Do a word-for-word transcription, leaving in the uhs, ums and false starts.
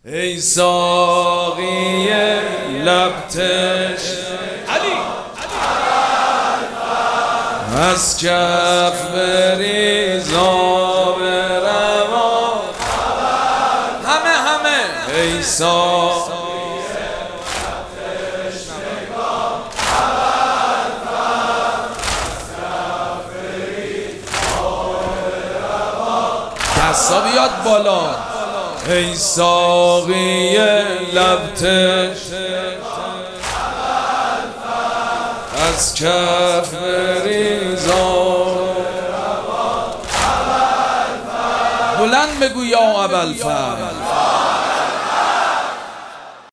ای ساقی لبتش علی از کف بریز آب روان همه همه ای ساقی دستا بیاد بالا ای ساقی لبتش از کف ریزان بلند بگو یا ابوالفضل